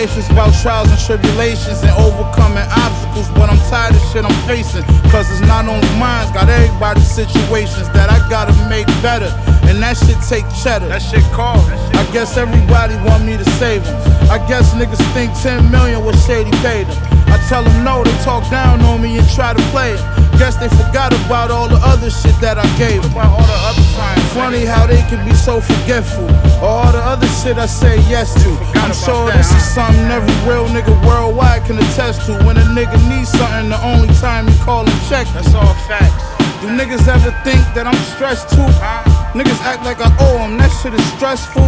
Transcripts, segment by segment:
Life is about trials and tribulations and overcoming obstacles, but I'm tired of shit I'm facing. Cause it's not only mine, got everybody's situations that I gotta make better. And that shit take cheddar. That shit cold. I guess everybody want me to save them. I guess niggas think 10 million was Shady paid them. I tell them no, they talk down on me and try to play them. Guess they forgot about all the other shit that I gave them. About all the other times. Funny how they can be so forgetful. All the other shit I say yes to. I'm sure this is something every real nigga worldwide can attest to. When a nigga needs something, the only time you call and check. That's all facts. Do niggas ever think that I'm stressed too? Niggas act like I owe them, that shit is stressful.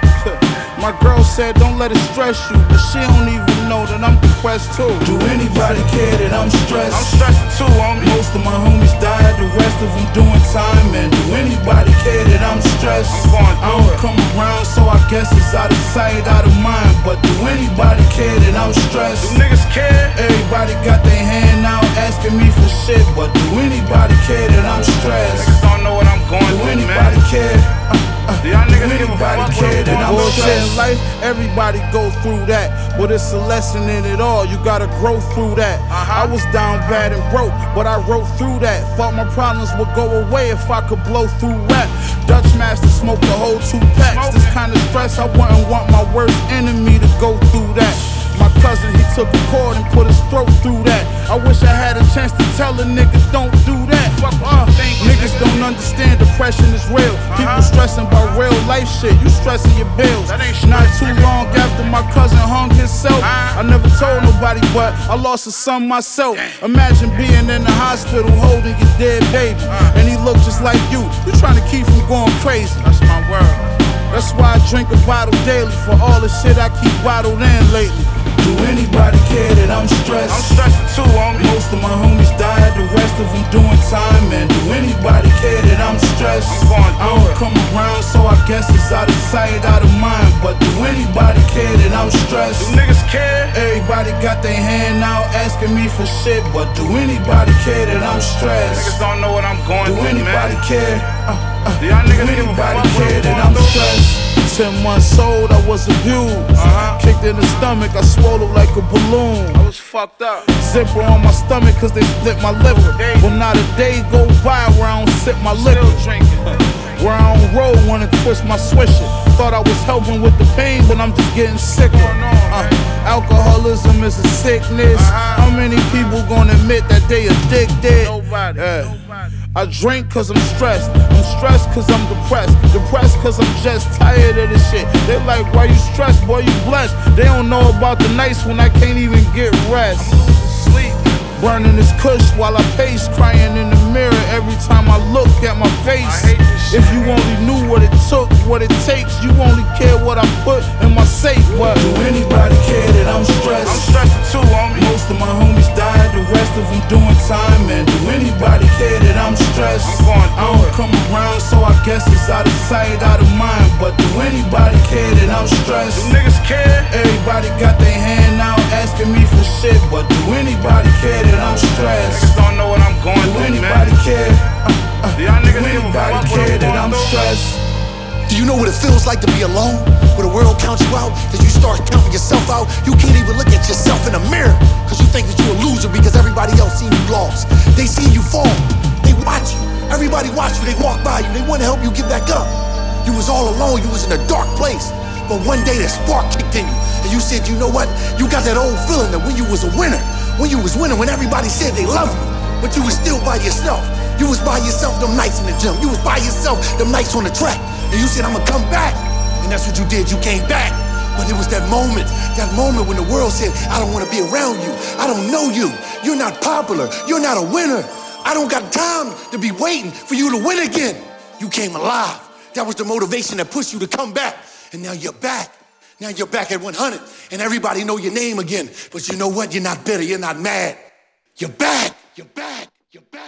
My girl said don't let it stress you, but she don't even know that I'm depressed too. Do anybody care that I'm stressed? I'm stressing too, homie. Most of my homies died, the rest of them doing time. And do anybody care that I'm stressed? I don't come around, so I guess it's out of sight, out of mind. But do anybody care that I'm stressed? Do niggas care? Everybody got their hand out asking me for shit, but do anybody care that I'm stressed? Niggas don't know what I'm going through, man. Do anybody care? Do y'all niggas give a fuck care that I'm stressed? in life, everybody go through that, but it's a lesson in it all. You gotta grow through that. I was down bad and broke, but I wrote through that. Thought my problems would go away if I could blow through rap. Dutch Master smoked the whole 2 packs. This kind of stress, I wouldn't want my worst enemy to go through that. My cousin, he took a cord and put his throat through that. I wish I had a chance to tell a nigga don't do that. Niggas don't understand depression is real. People stressing about real life shit. You stressing your bills. Not too long after my cousin hung himself, I never told nobody, but I lost a son myself. Imagine being in the hospital holding your dead baby, and he looked just like you. You trying to keep from going crazy. That's my word. That's why I drink a bottle daily for all the shit I keep bottled in lately. Do anybody care that I'm stressed? I'm stressing too, homie. Most of my homies died, the rest of them doing time. And do anybody care that I'm stressed? I don't come around, so I guess it's out of sight, out of mind. But do anybody care that I'm stressed? Do niggas care? Everybody got their hand out asking me for shit, but do anybody care that I'm stressed? Niggas don't know what I'm going do through, anybody man. care? Do y'all niggas do give a anybody fuck care that what I'm stressed? 10 months old, I was abused. Kicked in the stomach, I swallowed like a balloon. I was fucked up. Zipper on my stomach cause they split my liver. But not a day go by where I don't sip my liquor. Where I don't roll when I twist my swisher. Thought I was helping with the pain, but I'm just getting sicker. Alcoholism is a sickness. How many people gonna admit that they addicted? Nobody. I drink cause I'm stressed. I'm stressed cause I'm depressed. Depressed cause I'm just tired of this shit. They like, why you stressed, boy, you blessed. They don't know about the nights when I can't even get rest. Sleep. Burning this kush while I pace, crying in the mirror every time I look at my face. I hate this shit. If you only knew what it took, what it takes, you only care what I put in my safe. But do anybody care that I'm stressed? I'm stressing too, homie. Most of my homies died, the rest of them doing time. And do anybody care that I'm stressed? I don't come around, so I guess it's out of sight, out of mind. But do anybody care that I'm stressed? Do niggas care? Everybody got their hand out asking me for shit, but do anybody care that I'm stressed? Niggas don't know what I'm going Do through, anybody man. care? Do y'all niggas Do give a anybody fuck care that what I'm stressed? Do you know what it feels like to be alone? Where the world counts you out, that you start counting yourself out. You can't even look at yourself in the mirror, cause you think that you're a loser because everybody else seen you lost. They seen you fall. They watch you. Everybody watch you. They walk by you. They want to help you get back up. You was all alone. You was in a dark place. But one day that spark kicked in you, and you said, you know what? You got that old feeling that when you was a winner, when you was winning, when everybody said they love you, but you was still by yourself. You was by yourself them nights in the gym. You was by yourself them nights on the track. And you said, I'm gonna come back. And that's what you did. You came back. But it was that moment when the world said, I don't wanna be around you. I don't know you. You're not popular. You're not a winner. I don't got time to be waiting for you to win again. You came alive. That was the motivation that pushed you to come back. And now you're back. Now you're back at 100. And everybody know your name again. But you know what? You're not bitter. You're not mad. You're back. You're back. You're back.